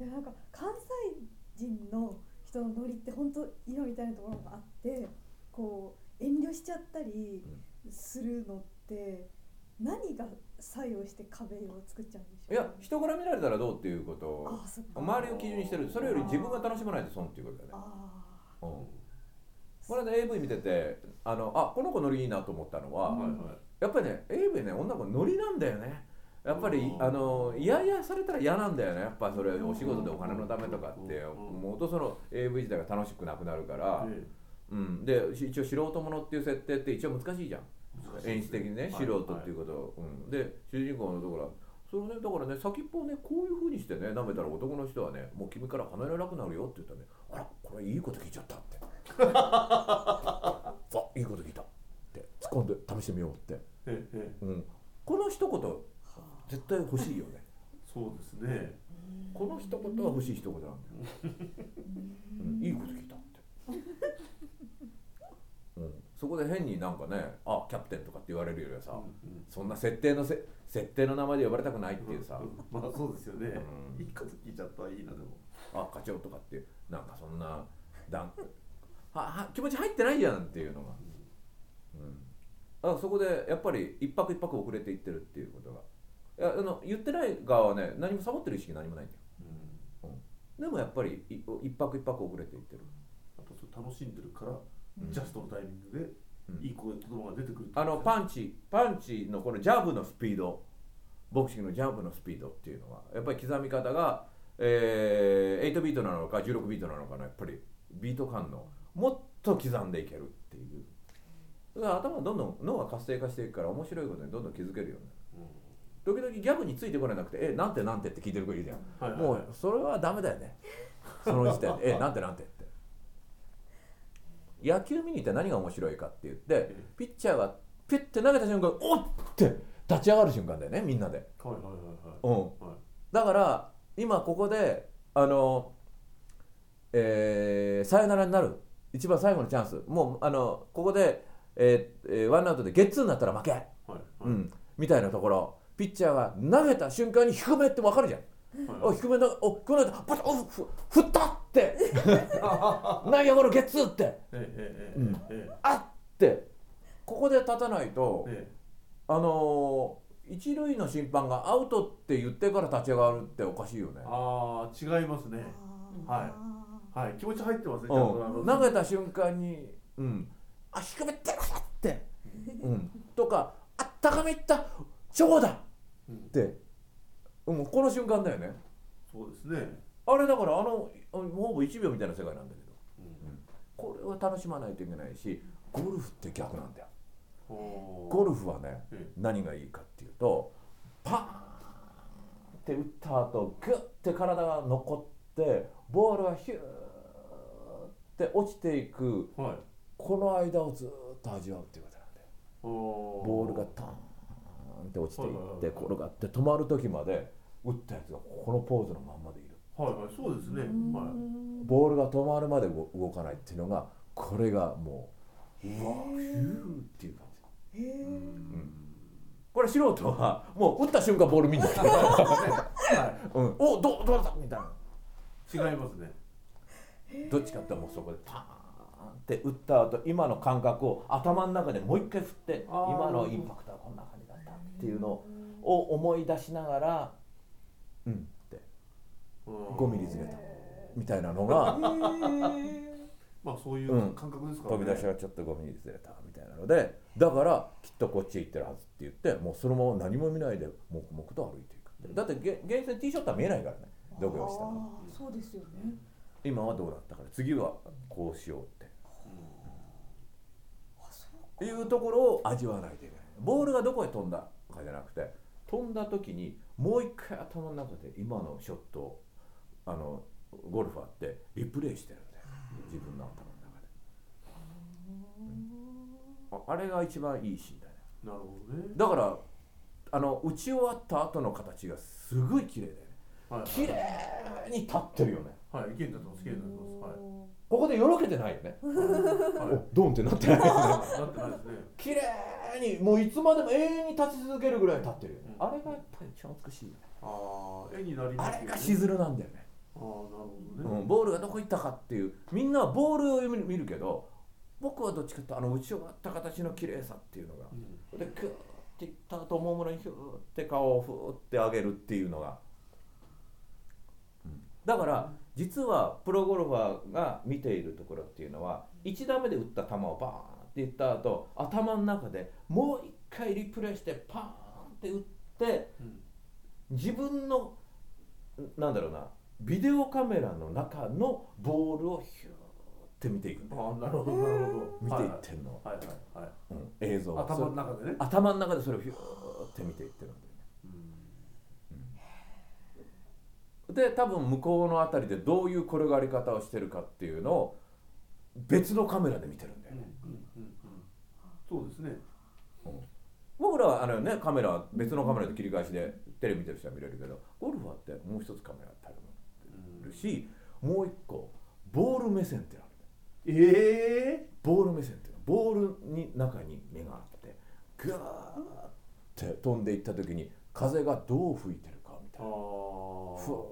でなんか関西人の人のノリって本当今みたいなところがあって、こう遠慮しちゃったりするのって何が作用して壁を作っちゃうんでしょう。 いや、人から見られたらどうっていうことを周りを基準にしてる。それより自分が楽しまないと損っていうことだよね。この間 AV 見ててこの子ノリいいなと思ったのは、やっぱりね AV ね、女の子ノリなんだよね。やっぱり嫌々されたら嫌なんだよね。やっぱそれお仕事でお金のためとかってもとその AV 自体が楽しくなくなるから、で一応素人ものっていう設定って一応難しいじゃん、演出的にね、素人っていうことを、で主人公のところはそれね、だからね、先っぽをねこういう風にしてね舐めたら男の人はね、もう君から離れなくなるよって言ったらね、あらこれいいこと聞いちゃったっていいこと聞いたって突っ込んで試してみようって、この一言絶対欲しいよね。 そうですね。 この一言は欲しい一言なんだよ。いいこと聞いたって。そこで変になんかね、キャプテンとかって言われるよりはさ、そんな設定の名前で呼ばれたくないっていうさ。 まあそうですよね。いいこと聞いちゃったらいいな。でも課長とかってなんかそんな気持ち入ってないじゃんっていうのが、そこでやっぱり一泊一泊遅れていってるっていうことが。言ってない側はね、何もサボってる意識何もないんだよ。でもやっぱり一泊一泊遅れていってる。 あと楽しんでるから、ジャストのタイミングでいい言葉が出てくる。 パンチのこのジャブのスピード、ボクシングのジャブのスピードっていうのはやっぱり刻み方が、8ビートなのか16ビートなのかのやっぱりビート感のもっと刻んでいけるっていう。だから頭がどんどん脳が活性化していくから面白いことにどんどん気づけるようになる。時々ギャグについてこれなくてなんてなんてって聞いてる子いるじゃん、もうそれはダメだよね。その時点でなんてなんてって。野球見に行って何が面白いかって言って、ピッチャーがピュッて投げた瞬間おっって立ち上がる瞬間だよね、みんなで。だから今ここでサヨナラになる一番最後のチャンス、もうここで、ワンアウトでゲッツーになったら負け、みたいなところ、ピッチャーが投げた瞬間に低めって分かるじゃん。低めだ、低めだ、パッと振ったって内野ゴロゲッツーってあってここで立たないと、一塁の審判がアウトって言ってから立ち上がるっておかしいよね。 違いますね。気持ち入ってますね。 投げた瞬間に低めってってとか高めいった長打ってこの瞬間だよね。 そうですね。 あれだからほぼ1秒みたいな世界なんだけど、これは楽しまないといけないし、ゴルフって逆なんだよ。ゴルフはね、何がいいかっていうと、パーンって打った後グッて体が残ってボールがヒューって落ちていく、この間をずっと味わうっていうことなんだよ。ボールがターンって落ちていって転がって止まる時まで打ったやつがこのポーズのまんまでいる。 そうですね。 ボールが止まるまで動かないっていうのが、これがもううわヒューっていう感じ。これ素人はもう打った瞬間ボール見んだよ。おどうだみたいな。違いますね。 どっちかってもうそこでパーンって打った後、今の感覚を頭の中でもう一回振って、今のインパクトはこんな感じだったっていうのを思い出しながらって5ミリずれたみたいなのがまあそういう感覚ですからね。 飛び出しがちょっと5ミリずれたみたいなので、だからきっとこっちへ行ってるはずって言って、もうそのまま何も見ないで黙々と歩いていく。だって現線ティーショットは見えないからね、どこをしたの。 そうですよね。 今はどうだったから次はこうしようっていうところを味わわないといけない。ボールがどこへ飛んだかじゃなくて、飛んだ時にもう一回頭の中で今のショットをゴルファーってリプレイしてるんだよ、自分の頭の中で。あれが一番いいシーンだね。 なるほどね。 だから打ち終わった後の形がすごい綺麗だよね。綺麗に立ってるよね。 綺麗に立ってます。綺麗に立ってます。 ここでよろけてないよね。ドンってなってないですね。 なってないですね。 綺麗にもういつまでも永遠に立ち続けるぐらい立ってるよね。あれがやっぱり一番美しいよね。 絵になりますよね。 あれがしずるなんだよね。 どね、 ボールがどこ行ったかっていう、みんなはボールを見るけど、僕はどっちかって打ち終わった形の綺麗さっていうのが、でクーっていった後もも裏にヒューって顔をふーって上げるっていうのが、だから実はプロゴルファーが見ているところっていうのは、1打目で打った球をバーンっていった後、頭の中でもう一回リプレイしてパーンって打って、自分のなんだろうな、ビデオカメラの中のボールをヒューって見ていくんだよ。 なるほどなるほど。 見ていってんの、 はいはいはい、 映像頭の中でね、 頭の中でそれをヒューって見ていってるんだよね。で多分向こうのあたりでどういう転がり方をしてるかっていうのを別のカメラで見てるんだよね。 そうですね。 僕らはカメラは別のカメラで切り返しでテレビ見てる人は見れるけど、ゴルファーってもう一つカメラタイプるし、もう一個ボール目線ってある。ボール目線っていうのはボールに中に目があってグーって飛んでいった時に風がどう吹いてるかみたいな、ふーって、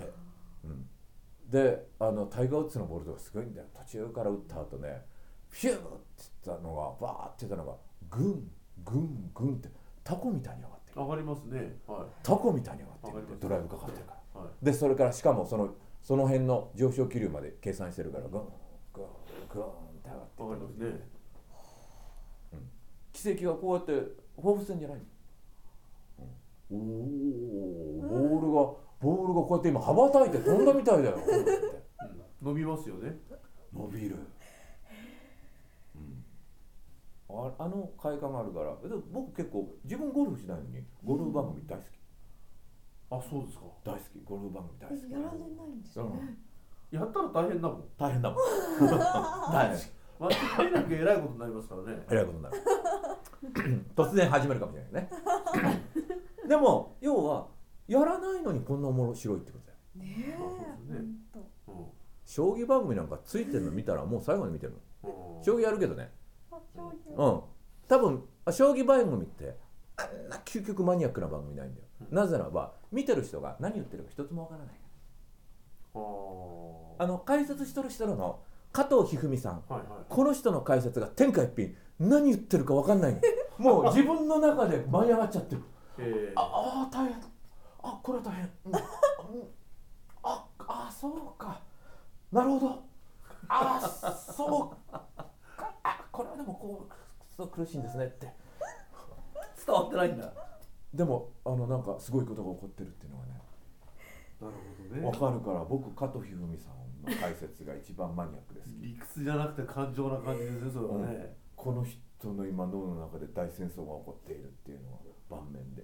でタイガー・ウッズのボールとかすごいんだよ。途中から打った後ね、フューっていったのがバーっていったのがグングングンってタコみたいに上がってる。 上がりますね、はい、 タコみたいに上がってる、ドライブかかってるから、 はい、 でそれからしかもその辺の上昇気流まで計算してるからグングングンって上がってる。 上がりますね、 奇跡がこうやって放物線じゃないの、ボールがこうやって今羽ばたいて飛んだみたいだよ伸びますよね。 伸びる、あの快感があるから。で僕結構自分ゴルフしないのにゴルフ番組大好き。 あ、そうですか。 大好き、ゴルフ番組大好き。 やられないんですね、 やったら大変だもん。 大変だもん大変。 間違いなくえらいことになりますからね。 えらいことになる突然始めるかもしれないねでも要はやらないのにこんな面白いってことだよね。 将棋番組なんかついてるの見たらもう最後まで見てるの。将棋やるけどね、多分将棋番組ってあんな究極マニアックな番組ないんだよ。なぜならば見てる人が何言ってるか一つもわからない。解説しとる人の加藤一二三さん、この人の解説が天下一品、何言ってるかわかんないのもう自分の中で舞い上がっちゃってる。大変、これは大変、そうか、なるほど、そうか、これはでもこうそう苦しいんですねって伝わってないんだ。 でもなんかすごいことが起こってるっていうのがね、 なるほどね、 わかるから。僕加藤一二三さんの解説が一番マニアックです。 理屈じゃなくて感情な感じですね、それはね、 この人の今脳の中で大戦争が起こっているっていうのは盤面で、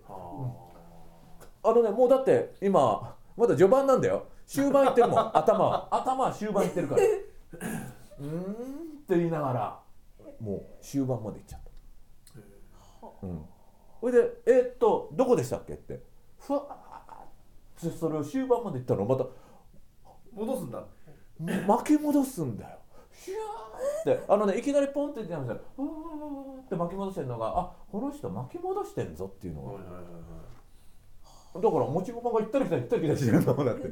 もうだって今まだ序盤なんだよ。終盤いってるもん頭は終盤いってるからって言いながらもう終盤までいっちゃった。それでどこでしたっけってふわーってそれを終盤までいったのをまた戻すんだ。 巻き戻すんだよ。ヒューっていきなりポンって言ってましたらふわーって巻き戻してるのが、この人巻き戻してんぞっていうのが、だから持ち駒が行ったり来たり行ったり来たりしてるんだもんだって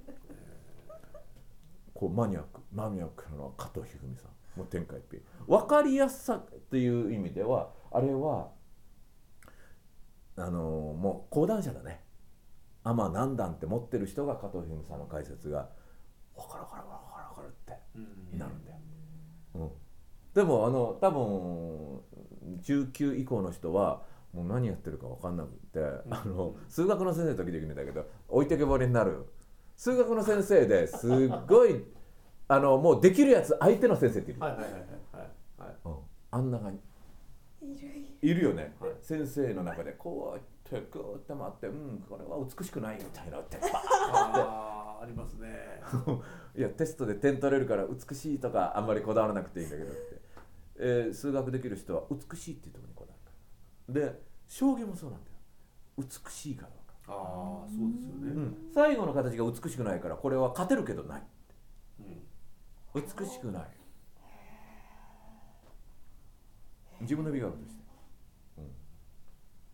こうマニアックの加藤一二三さんもう天下一品。分かりやすさっていう意味ではあれはもう講談社だね。アマ何段って持ってる人が加藤一二三さんの解説が分かるってなるんだよ。でも多分中級以降の人はもう何やってるか分かんなくて、数学の先生時々見たけど置いてけぼりになる数学の先生ですっごいもうできるやつ相手の先生っている。あんな感じいるよね、先生の中でこうやってグーって回ってこれは美しくないみたいなってありますねいやテストで点取れるから美しいとかあんまりこだわらなくていいんだけどって、数学できる人は美しいっていうところにこだわるから。で将棋もそうなんだよ。美しいかどうか。 そうですよね、 最後の形が美しくないからこれは勝てるけどない、美しくない、自分の美学として、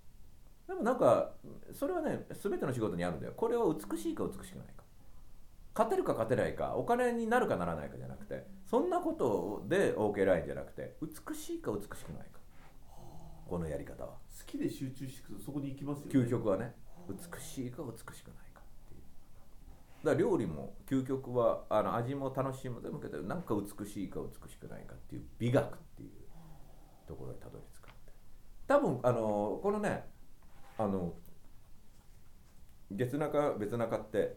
でもなんかそれはね全ての仕事にあるんだよ。これは美しいか美しくないか、 勝てるか勝てないか、お金になるかならないかじゃなくて、そんなことで OK ラインじゃなくて、美しいか美しくないか、このやり方は好きで集中していくとそこに行きますよね。 究極はね、美しいか美しくないかっていう。だから料理も究極は味も楽しむでもけど、なんか美しいか美しくないかっていう美学っていうところにたどり着く。多分このね月中別中って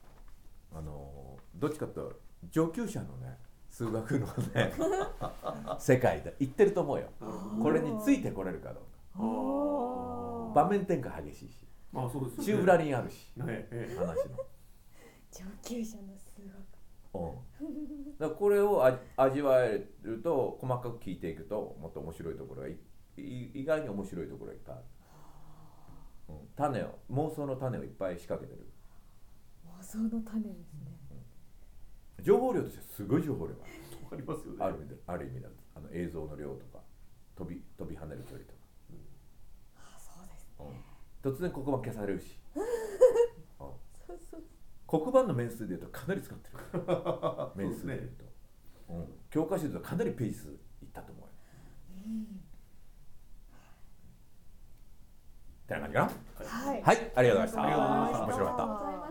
どっちかというと上級者のね数学のね世界で言ってると思うよ。これについてこれるかどうか。場面転換激しいし、 そうですよね、 宙ぶらりんあるし、話の上級者の数学、 だからこれを味わえると、細かく聞いていくともっと面白いところが意外に面白いところがいっぱいある。妄想の種をいっぱい仕掛けてる。 妄想の種ですね。 情報量としてすごい情報量がありますよね。 ある意味だと映像の量とか飛び跳ねる距離とか、 そうですね、 突然黒板消されるしそう黒板の面数でいうとかなり使ってる面数でいうと、教科書でいうとかなりページ数いったと思うよ。ってな感じかな。 はい、 はい、ありがとうございました。 ありがとうございました面白かった。